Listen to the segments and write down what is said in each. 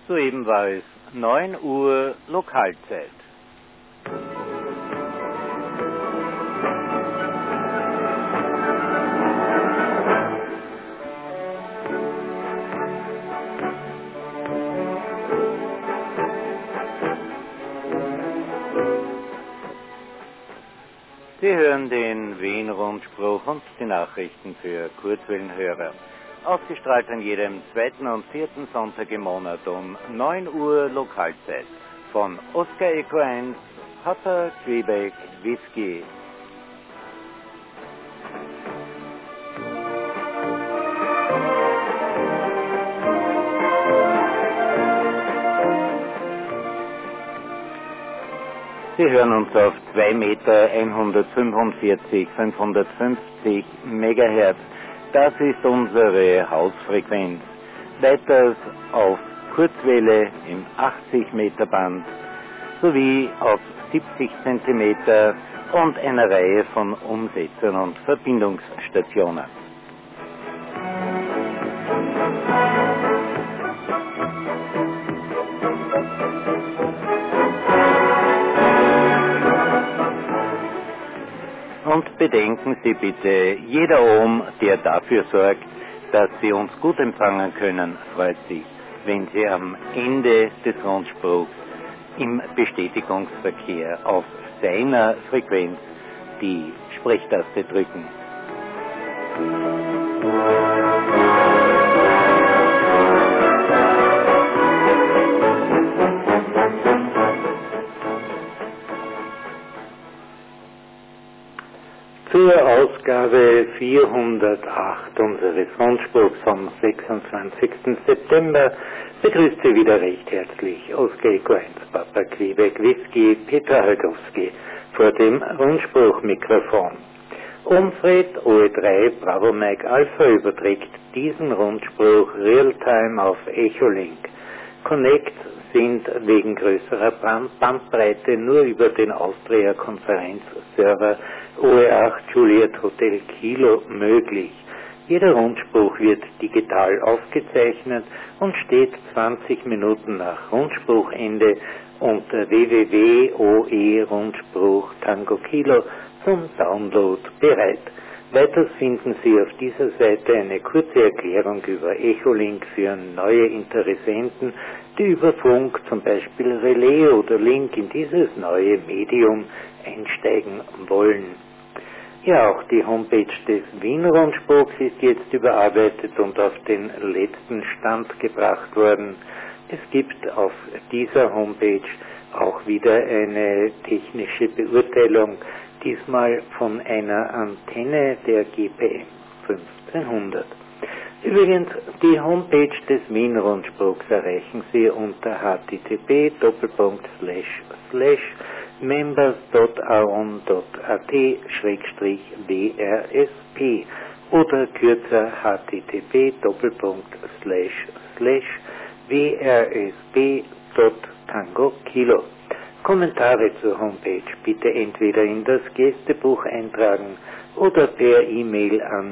Soeben war es 9 Uhr Lokalzeit. Sie hören den Wien-Rundspruch und die Nachrichten für Kurzwellenhörer. Ausgestrahlt an jedem zweiten und vierten Sonntag im Monat um 9 Uhr Lokalzeit. Von Oscar Echo 1, Papa Quebec Whisky. Sie hören uns auf 2 Meter 145, 550 Megahertz. Das ist unsere Hausfrequenz. Weiters auf Kurzwelle im 80 Meter Band sowie auf 70 Zentimeter und einer Reihe von Umsetzern und Verbindungsstationen. Und bedenken Sie bitte, jeder Ohm, der dafür sorgt, dass Sie uns gut empfangen können, freut sich, wenn Sie am Ende des Rundspruchs im Bestätigungsverkehr auf seiner Frequenz die Sprechtaste drücken. Zur Ausgabe 408 unseres Rundspruchs vom 26. September begrüßt Sie wieder recht herzlich Oscar Echo 1, Papa Quebec Whisky, Peter Halkowski vor dem Rundspruchmikrofon. Umfred OE3 Bravo Mike Alpha überträgt diesen Rundspruch Realtime auf Echolink. Connect sind wegen größerer Bandbreite nur über den Austria-Konferenzserver OE8 Juliet Hotel Kilo möglich. Jeder Rundspruch wird digital aufgezeichnet und steht 20 Minuten nach Rundspruchende unter www.oe-Rundspruch Tango Kilo zum Download bereit. Weiters finden Sie auf dieser Seite eine kurze Erklärung über Echolink für neue Interessenten, die über Funk, zum Beispiel Relais oder Link, in dieses neue Medium einsteigen wollen. Ja, auch die Homepage des Wien-Rundspruchs ist jetzt überarbeitet und auf den letzten Stand gebracht worden. Es gibt auf dieser Homepage auch wieder eine technische Beurteilung, diesmal von einer Antenne der GPM 1500. Übrigens, die Homepage des Wien-Rundspruchs erreichen Sie unter http://members.aon.at/wrsp oder kürzer http://wrsp.tangokilo. Kommentare zur Homepage bitte entweder in das Gästebuch eintragen oder per E-Mail an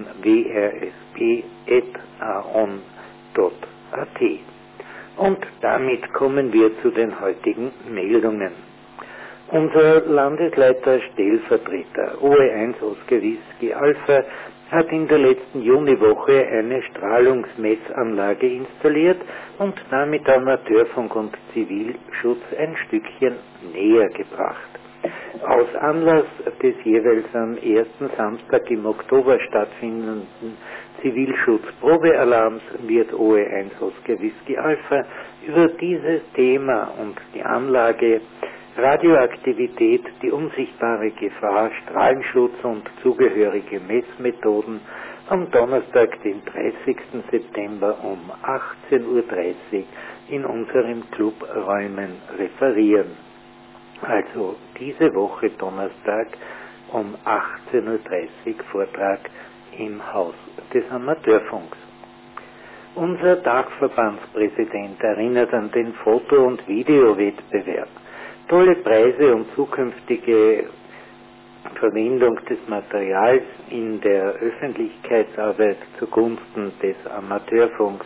wrsp.aon.at. Und damit kommen wir zu den heutigen Meldungen. Unser Landesleiter Stellvertreter OE1 Oscar Whisky Alpha hat in der letzten Juniwoche eine Strahlungsmessanlage installiert und damit Amateurfunk und Zivilschutz ein Stückchen näher gebracht. Aus Anlass des jeweils am ersten Samstag im Oktober stattfindenden Zivilschutzprobealarms wird OE1 Oscar Whisky Alpha über dieses Thema und die Anlage Radioaktivität, die unsichtbare Gefahr, Strahlenschutz und zugehörige Messmethoden am Donnerstag, den 30. September um 18:30 Uhr in unseren Clubräumen referieren. Also diese Woche Donnerstag um 18:30 Uhr Vortrag im Haus des Amateurfunks. Unser Dachverbandspräsident erinnert an den Foto- und Videowettbewerb. Tolle Preise und zukünftige Verwendung des Materials in der Öffentlichkeitsarbeit zugunsten des Amateurfunks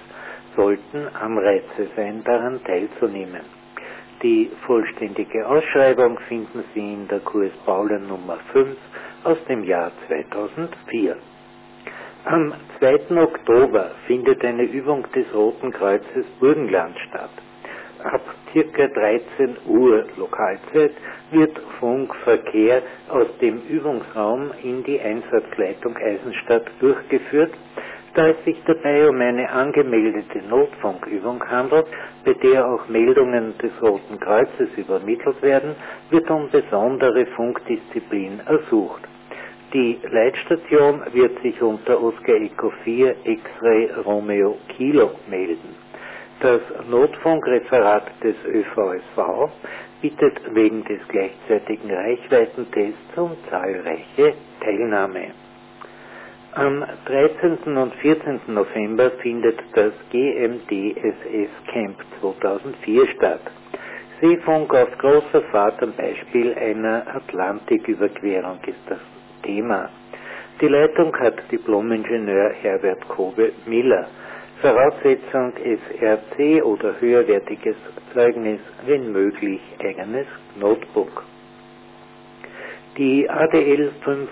sollten Anreize sein, daran teilzunehmen. Die vollständige Ausschreibung finden Sie in der Kurs Paula Nummer 5 aus dem Jahr 2004. Am 2. Oktober findet eine Übung des Roten Kreuzes Burgenland statt. Ab ca. 13 Uhr Lokalzeit wird Funkverkehr aus dem Übungsraum in die Einsatzleitung Eisenstadt durchgeführt. Da es sich dabei um eine angemeldete Notfunkübung handelt, bei der auch Meldungen des Roten Kreuzes übermittelt werden, wird um besondere Funkdisziplin ersucht. Die Leitstation wird sich unter Oscar Echo 4 X-Ray Romeo Kilo melden. Das Notfunkreferat des ÖVSV bittet wegen des gleichzeitigen Reichweitentests um zahlreiche Teilnahme. Am 13. und 14. November findet das GMDSS Camp 2004 statt. Seefunk auf großer Fahrt am Beispiel einer Atlantiküberquerung ist das Thema. Die Leitung hat Diplom-Ingenieur Herbert Kobe-Miller. Voraussetzung SRC oder höherwertiges Zeugnis, wenn möglich eigenes Notebook. Die ADL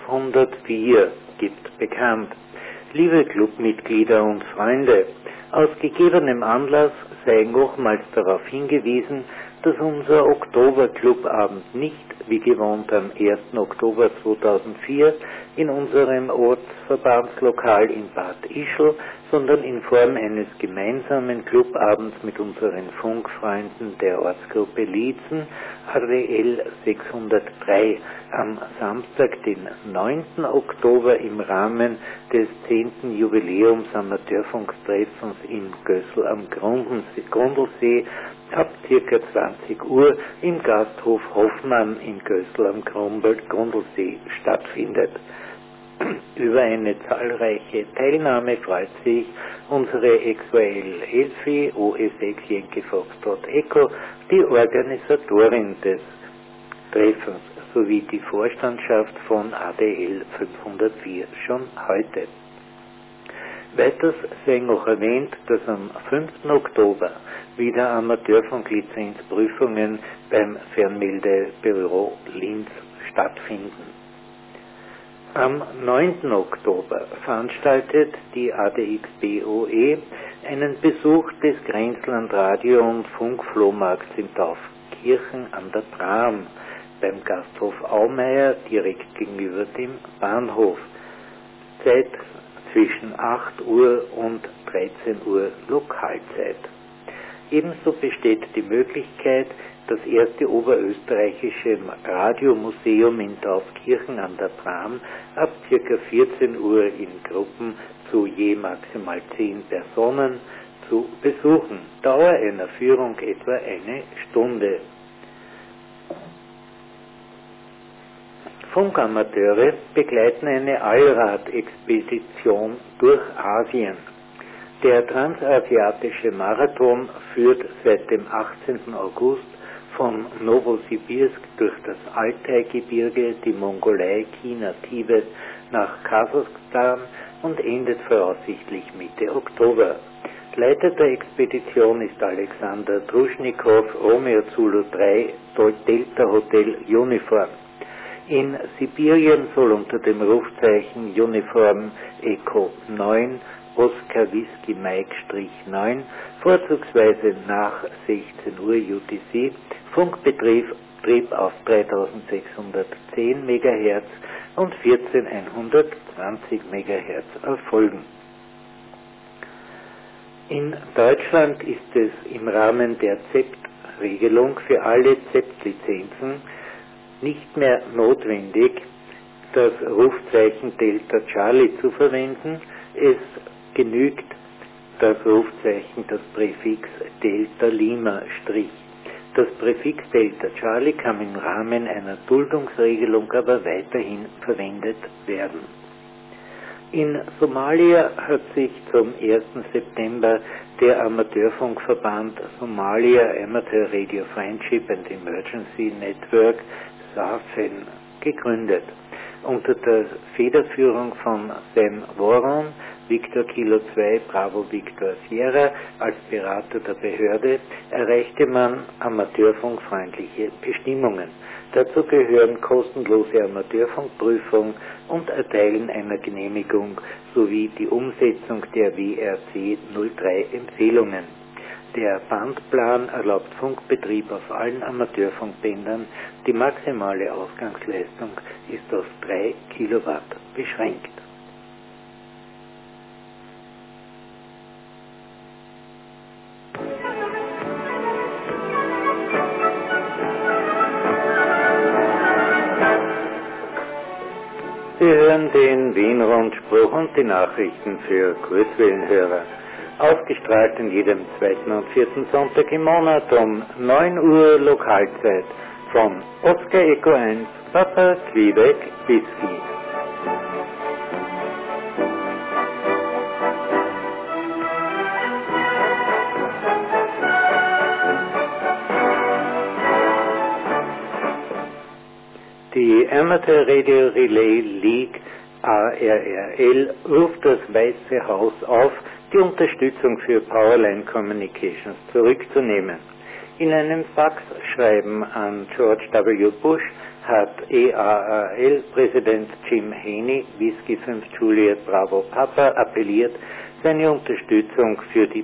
504 gibt bekannt. Liebe Clubmitglieder und Freunde, aus gegebenem Anlass sei nochmals darauf hingewiesen, dass unser Oktoberclubabend nicht wie gewohnt am 1. Oktober 2004 in unserem Ortsverbandslokal in Bad Ischl, sondern in Form eines gemeinsamen Clubabends mit unseren Funkfreunden der Ortsgruppe Liezen, ADL 603, am Samstag, den 9. Oktober im Rahmen des 10. Jubiläums Amateurfunktreffens in Gößl am Grundlsee ab ca. 20 Uhr im Gasthof Hoffmann in Gößl am Grundlsee stattfindet. Über eine zahlreiche Teilnahme freut sich unsere XYL Elfi OS6 Yankee Foxtrot Echo, die Organisatorin des Treffens, sowie die Vorstandschaft von ADL 504 schon heute. Weiters sei noch erwähnt, dass am 5. Oktober wieder Amateurfunklizenzprüfungen beim Fernmeldebüro Linz stattfinden. Am 9. Oktober veranstaltet die ADX-BOE einen Besuch des Grenzland Radio- und Funkflohmarkts in Taufkirchen an der Tram beim Gasthof Aumeier direkt gegenüber dem Bahnhof. Zeit zwischen 8 Uhr und 13 Uhr Lokalzeit. Ebenso besteht die Möglichkeit, das erste oberösterreichische Radiomuseum in Taufkirchen an der Tram ab ca. 14 Uhr in Gruppen zu je maximal 10 Personen zu besuchen. Dauer einer Führung etwa eine Stunde. Funkamateure begleiten eine Allrad-Expedition durch Asien. Der Transasiatische Marathon führt seit dem 18. August von Novosibirsk durch das Altai-Gebirge, die Mongolei, China, Tibet nach Kasachstan und endet voraussichtlich Mitte Oktober. Leiter der Expedition ist Alexander Druschnikow, Romeo Zulu 3, Delta Hotel Uniform. In Sibirien soll unter dem Rufzeichen Uniform Echo 9 Oscar Whisky Mike -9 vorzugsweise nach 16 Uhr UTC Funkbetrieb auf 3610 MHz und 14120 MHz erfolgen. In Deutschland ist es im Rahmen der ZEPT-Regelung für alle ZEPT-Lizenzen nicht mehr notwendig, das Rufzeichen Delta Charlie zu verwenden. Es genügt das Rufzeichen, das Präfix Delta Lima Strich. Das Präfix Delta Charlie kann im Rahmen einer Duldungsregelung aber weiterhin verwendet werden. In Somalia hat sich zum 1. September der Amateurfunkverband Somalia Amateur Radio Friendship and Emergency Network SAFEN gegründet. Unter der Federführung von Sam Warren Victor Kilo 2 Bravo Victor Sierra als Berater der Behörde erreichte man amateurfunkfreundliche Bestimmungen. Dazu gehören kostenlose Amateurfunkprüfung und Erteilen einer Genehmigung sowie die Umsetzung der WRC 03 Empfehlungen. Der Bandplan erlaubt Funkbetrieb auf allen Amateurfunkbändern. Die maximale Ausgangsleistung ist auf 3 Kilowatt beschränkt. Sie hören den Wien-Rundspruch und die Nachrichten für Kurzwellenhörer. Ausgestrahlt in jedem zweiten und vierten Sonntag im Monat um 9 Uhr Lokalzeit von Oscar Echo 1, Papa Quebec Whisky. Die Amateur Radio Relay League ARRL ruft das Weiße Haus auf, die Unterstützung für Powerline Communications zurückzunehmen. In einem Faxschreiben an George W. Bush hat EARL-Präsident Jim Haney, Whiskey 5 Juliet Bravo Papa, appelliert, seine Unterstützung für die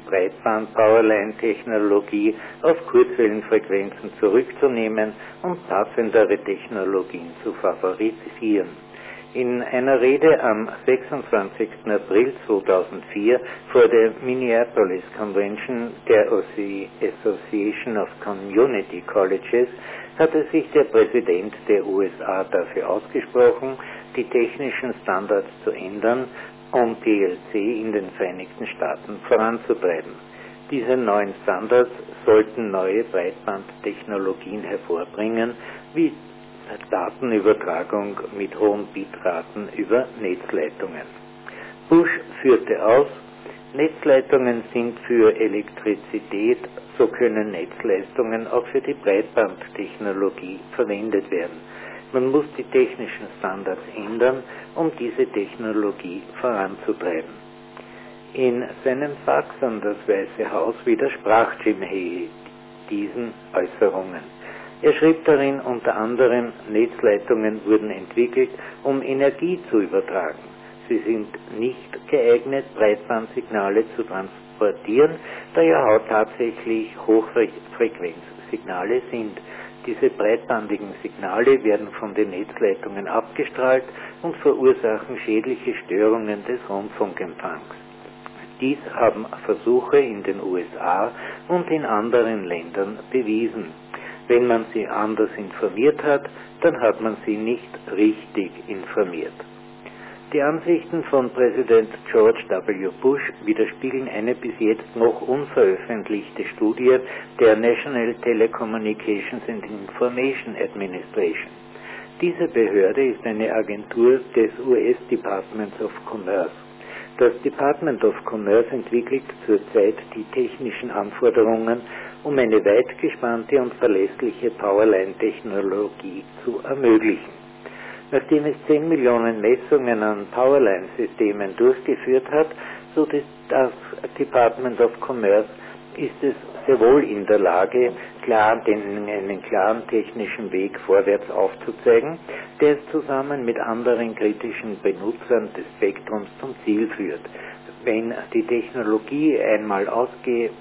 Breitband-Powerline-Technologie auf Kurzwellenfrequenzen zurückzunehmen und passendere Technologien zu favorisieren. In einer Rede am 26. April 2004 vor der Minneapolis Convention der Association of Community Colleges hatte sich der Präsident der USA dafür ausgesprochen, die technischen Standards zu ändern, um PLC in den Vereinigten Staaten voranzutreiben. Diese neuen Standards sollten neue Breitbandtechnologien hervorbringen, wie Datenübertragung mit hohen Bitraten über Netzleitungen. Bush führte aus, Netzleitungen sind für Elektrizität, so können Netzleistungen auch für die Breitbandtechnologie verwendet werden. Man muss die technischen Standards ändern, um diese Technologie voranzutreiben. In seinem Fax an das Weiße Haus widersprach Jim Haney diesen Äußerungen. Er schrieb darin unter anderem, Netzleitungen wurden entwickelt, um Energie zu übertragen. Sie sind nicht geeignet, Breitbandsignale zu transportieren, da ja tatsächlich Hochfrequenzsignale sind. Diese breitbandigen Signale werden von den Netzleitungen abgestrahlt und verursachen schädliche Störungen des Rundfunkempfangs. Dies haben Versuche in den USA und in anderen Ländern bewiesen. Wenn man sie anders informiert hat, dann hat man sie nicht richtig informiert. Die Ansichten von Präsident George W. Bush widerspiegeln eine bis jetzt noch unveröffentlichte Studie der National Telecommunications and Information Administration. Diese Behörde ist eine Agentur des US Department of Commerce. Das Department of Commerce entwickelt zurzeit die technischen Anforderungen, um eine weit gespannte und verlässliche Powerline-Technologie zu ermöglichen. Nachdem es 10 Millionen Messungen an Powerline-Systemen durchgeführt hat, so das Department of Commerce ist es sehr wohl in der Lage, einen klaren technischen Weg vorwärts aufzuzeigen, der es zusammen mit anderen kritischen Benutzern des Spektrums zum Ziel führt. Wenn die Technologie einmal ausgeweitet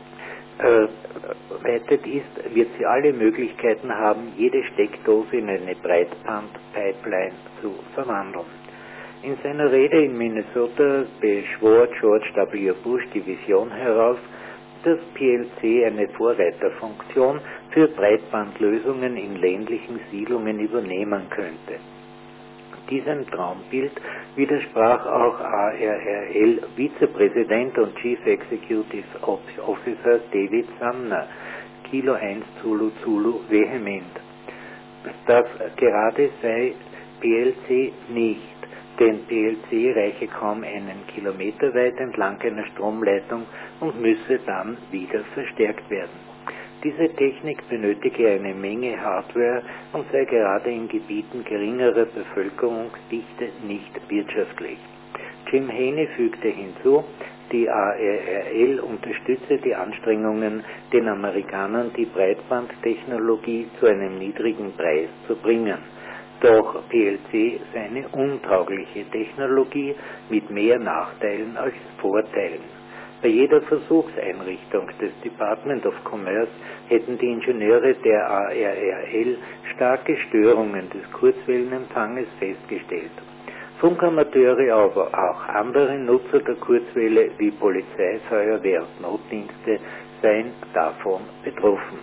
ist, wird sie alle Möglichkeiten haben, jede Steckdose in eine Breitband-Pipeline zu verwandeln. In seiner Rede in Minnesota beschwor George W. Bush die Vision heraus, dass PLC eine Vorreiterfunktion für Breitbandlösungen in ländlichen Siedlungen übernehmen könnte. Diesem Traumbild widersprach auch ARRL-Vizepräsident und Chief Executive Officer David Sumner, Kilo 1 Zulu Zulu, vehement. Das gerade sei PLC nicht, denn PLC reiche kaum einen Kilometer weit entlang einer Stromleitung und müsse dann wieder verstärkt werden. Diese Technik benötige eine Menge Hardware und sei gerade in Gebieten geringerer Bevölkerungsdichte nicht wirtschaftlich. Jim Haney fügte hinzu, die ARRL unterstütze die Anstrengungen, den Amerikanern die Breitbandtechnologie zu einem niedrigen Preis zu bringen. Doch PLC sei eine untaugliche Technologie mit mehr Nachteilen als Vorteilen. Bei jeder Versuchseinrichtung des Department of Commerce hätten die Ingenieure der ARRL starke Störungen des Kurzwellenempfanges festgestellt. Funkamateure, aber auch andere Nutzer der Kurzwelle wie Polizei, Feuerwehr und Notdienste seien davon betroffen.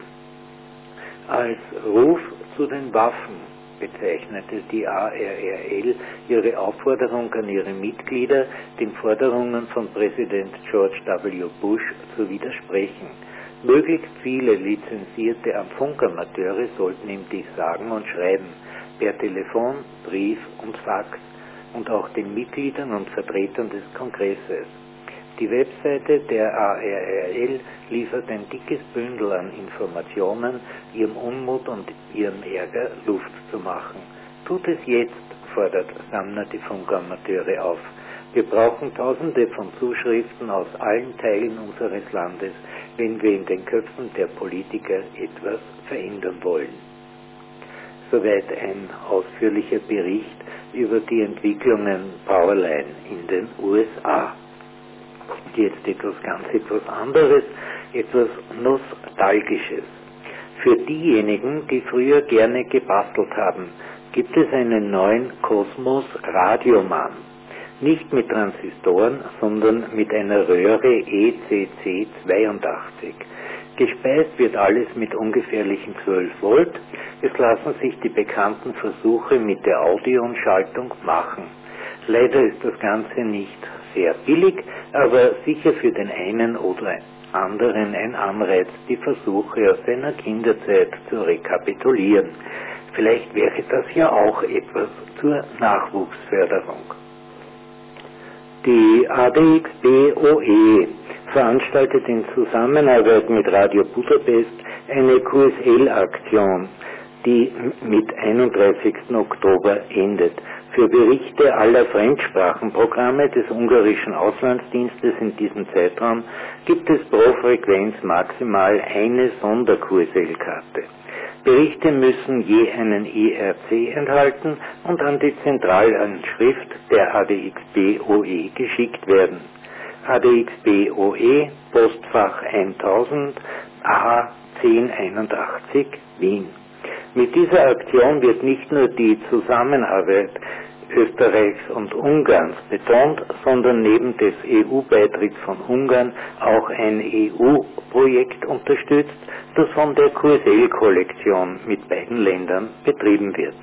Als Ruf zu den Waffen bezeichnete die ARRL ihre Aufforderung an ihre Mitglieder, den Forderungen von Präsident George W. Bush zu widersprechen. Möglichst viele lizenzierte Funkamateure sollten ihm dies sagen und schreiben, per Telefon, Brief und Fax, und auch den Mitgliedern und Vertretern des Kongresses. Die Webseite der ARRL liefert ein dickes Bündel an Informationen, ihrem Unmut und ihrem Ärger Luft zu machen. Tut es jetzt, fordert Sumner die Funkamateure auf. Wir brauchen Tausende von Zuschriften aus allen Teilen unseres Landes, wenn wir in den Köpfen der Politiker etwas verändern wollen. Soweit ein ausführlicher Bericht über die Entwicklungen Powerline in den USA. Jetzt etwas anderes, etwas Nostalgisches. Für diejenigen, die früher gerne gebastelt haben, gibt es einen neuen Cosmos Radioman. Nicht mit Transistoren, sondern mit einer Röhre ECC82. Gespeist wird alles mit ungefährlichen 12 Volt. Es lassen sich die bekannten Versuche mit der Audionschaltung machen. Leider ist das Ganze nicht sehr billig, aber sicher für den einen oder anderen ein Anreiz, die Versuche aus seiner Kinderzeit zu rekapitulieren. Vielleicht wäre das ja auch etwas zur Nachwuchsförderung. Die ADXB-OE veranstaltet in Zusammenarbeit mit Radio Budapest eine QSL-Aktion, die mit 31. Oktober endet. Für Berichte aller Fremdsprachenprogramme des ungarischen Auslandsdienstes in diesem Zeitraum gibt es pro Frequenz maximal eine Sonder-QSL-Karte. Berichte müssen je einen IRC enthalten und an die Zentralanschrift der ADXB-OE geschickt werden. ADXB-OE, Postfach 1000, A 1081, Wien. Mit dieser Aktion wird nicht nur die Zusammenarbeit Österreichs und Ungarns betont, sondern neben des EU-Beitritts von Ungarn auch ein EU-Projekt unterstützt, das von der QSL-Kollektion mit beiden Ländern betrieben wird.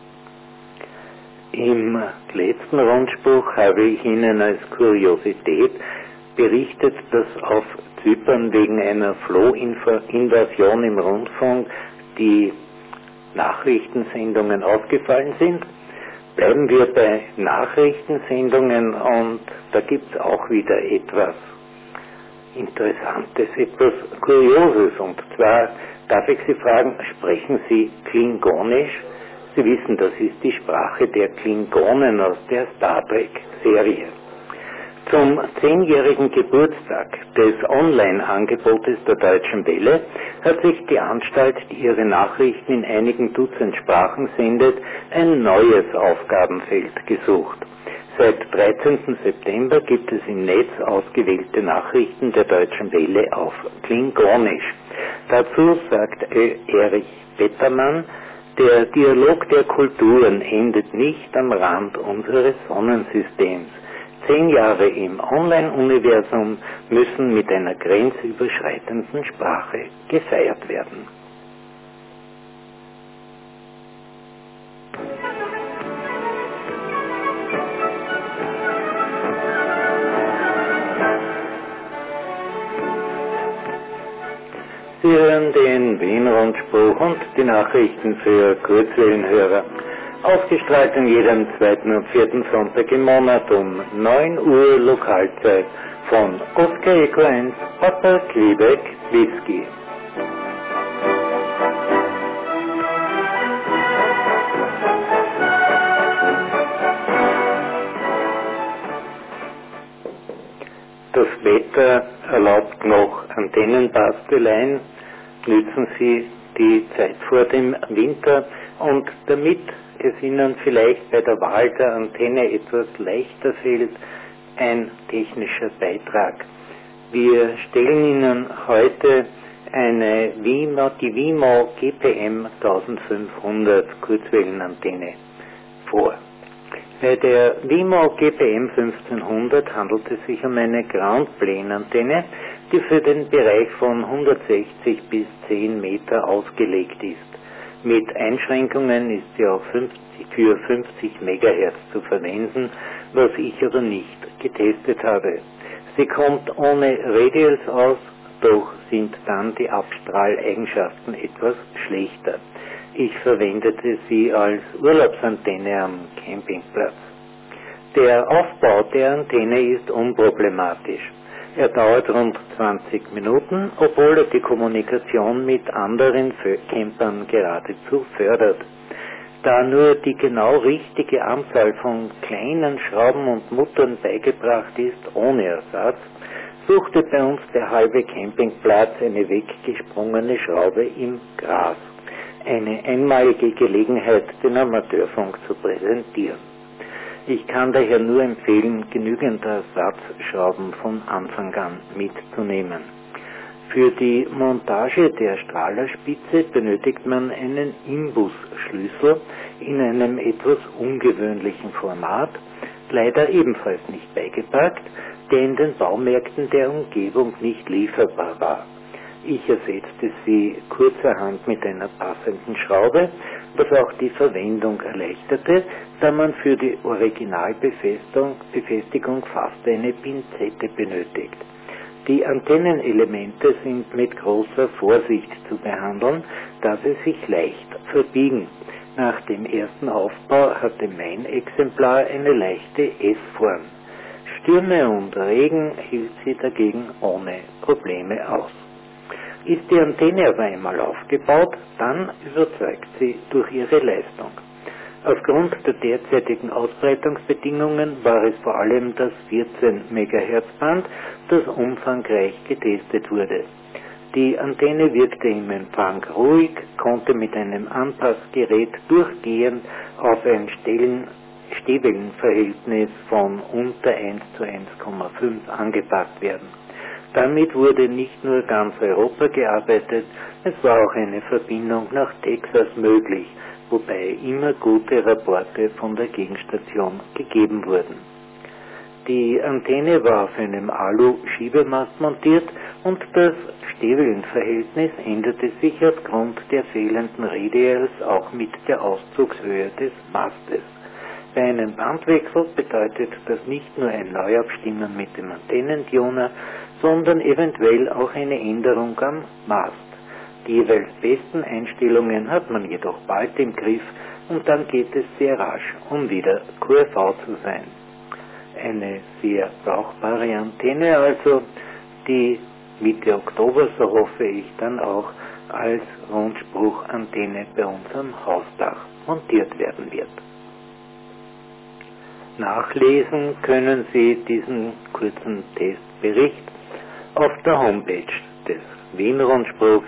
Im letzten Rundspruch habe ich Ihnen als Kuriosität berichtet, dass auf Zypern wegen einer Flohinvasion im Rundfunk die Nachrichtensendungen ausgefallen sind. Bleiben wir bei Nachrichtensendungen und da gibt es auch wieder etwas Interessantes, etwas Kurioses, und zwar darf ich Sie fragen, sprechen Sie Klingonisch? Sie wissen, das ist die Sprache der Klingonen aus der Star Trek-Serie. Zum 10-jährigen Geburtstag des Online-Angebotes der Deutschen Welle hat sich die Anstalt, die ihre Nachrichten in einigen Dutzend Sprachen sendet, ein neues Aufgabenfeld gesucht. Seit 13. September gibt es im Netz ausgewählte Nachrichten der Deutschen Welle auf Klingonisch. Dazu sagt Erich Bettermann, der Dialog der Kulturen endet nicht am Rand unseres Sonnensystems. 10 Jahre im Online-Universum müssen mit einer grenzüberschreitenden Sprache gefeiert werden. Sie hören den Wien-Rundspruch und die Nachrichten für Kurzwellenhörer. Ausgestrahlt an jedem zweiten und vierten Sonntag im Monat um 9 Uhr Lokalzeit von Oscar Echo 1, Papa Quebec, Whisky. Das Wetter erlaubt noch Antennenbasteleien. Nützen Sie die Zeit vor dem Winter und damit es Ihnen vielleicht bei der Wahl der Antenne etwas leichter fällt, ein technischer Beitrag. Wir stellen Ihnen heute die WIMO GPM 1500 Kurzwellenantenne vor. Bei der WIMO GPM 1500 handelt es sich um eine Ground-Plane-Antenne, die für den Bereich von 160 bis 10 Meter ausgelegt ist. Mit Einschränkungen ist sie auch für 50 MHz zu verwenden, was ich aber nicht getestet habe. Sie kommt ohne Radials aus, doch sind dann die Abstrahleigenschaften etwas schlechter. Ich verwendete sie als Urlaubsantenne am Campingplatz. Der Aufbau der Antenne ist unproblematisch. Er dauert rund 20 Minuten, obwohl er die Kommunikation mit anderen Campern geradezu fördert. Da nur die genau richtige Anzahl von kleinen Schrauben und Muttern beigebracht ist, ohne Ersatz, suchte bei uns der halbe Campingplatz eine weggesprungene Schraube im Gras. Eine einmalige Gelegenheit, den Amateurfunk zu präsentieren. Ich kann daher nur empfehlen, genügend Ersatzschrauben von Anfang an mitzunehmen. Für die Montage der Strahlerspitze benötigt man einen Imbusschlüssel in einem etwas ungewöhnlichen Format, leider ebenfalls nicht beigepackt, der in den Baumärkten der Umgebung nicht lieferbar war. Ich ersetzte sie kurzerhand mit einer passenden Schraube, was auch die Verwendung erleichterte, da man für die Originalbefestigung fast eine Pinzette benötigt. Die Antennenelemente sind mit großer Vorsicht zu behandeln, da sie sich leicht verbiegen. Nach dem ersten Aufbau hatte mein Exemplar eine leichte S-Form. Stürme und Regen hielt sie dagegen ohne Probleme aus. Ist die Antenne aber einmal aufgebaut, dann überzeugt sie durch ihre Leistung. Aufgrund der derzeitigen Ausbreitungsbedingungen war es vor allem das 14 MHz Band, das umfangreich getestet wurde. Die Antenne wirkte im Empfang ruhig, konnte mit einem Anpassgerät durchgehend auf ein Stehwellenverhältnis von unter 1 zu 1,5 angepasst werden. Damit wurde nicht nur ganz Europa gearbeitet, es war auch eine Verbindung nach Texas möglich, wobei immer gute Rapporte von der Gegenstation gegeben wurden. Die Antenne war auf einem Alu-Schiebemast montiert und das Stehwellenverhältnis änderte sich aufgrund der fehlenden Radials auch mit der Auszugshöhe des Mastes. Bei einem Bandwechsel bedeutet das nicht nur ein Neuabstimmen mit dem Antennentuner, sondern eventuell auch eine Änderung am Mast. Die jeweils besten Einstellungen hat man jedoch bald im Griff und dann geht es sehr rasch, um wieder QRV zu sein. Eine sehr brauchbare Antenne also, die Mitte Oktober, so hoffe ich, dann auch als Rundspruchantenne bei unserem Hausdach montiert werden wird. Nachlesen können Sie diesen kurzen Testbericht auf der Homepage des Wien-Rundspruchs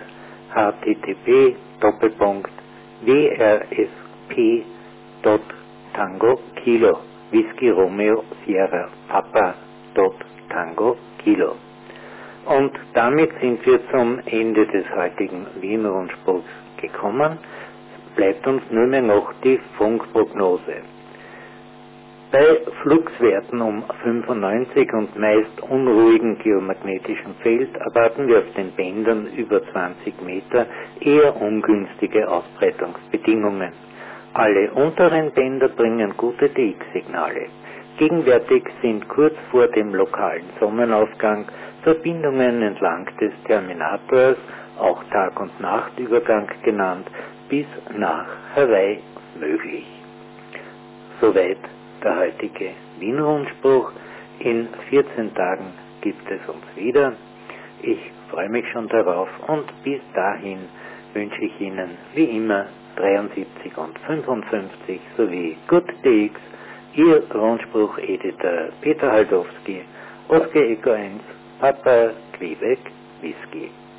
http://wrsp.tango Kilo Whisky Romeo Sierra Papa Tango Kilo. Und damit sind wir zum Ende des heutigen Wien-Rundspruchs gekommen. Bleibt uns nur mehr noch die Funkprognose. Bei Fluxwerten um 95 und meist unruhigen geomagnetischen Feld erwarten wir auf den Bändern über 20 Meter eher ungünstige Ausbreitungsbedingungen. Alle unteren Bänder bringen gute DX-Signale. Gegenwärtig sind kurz vor dem lokalen Sonnenaufgang Verbindungen entlang des Terminators, auch Tag- und Nachtübergang genannt, bis nach Hawaii möglich. Soweit der heutige Wien-Rundspruch. In 14 Tagen gibt es uns wieder. Ich freue mich schon darauf und bis dahin wünsche ich Ihnen wie immer 73 und 55 sowie Good DX, Ihr Rundspruch-Editor Peter Haldowski Oscar Echo 1, Papa Quebec, Whisky.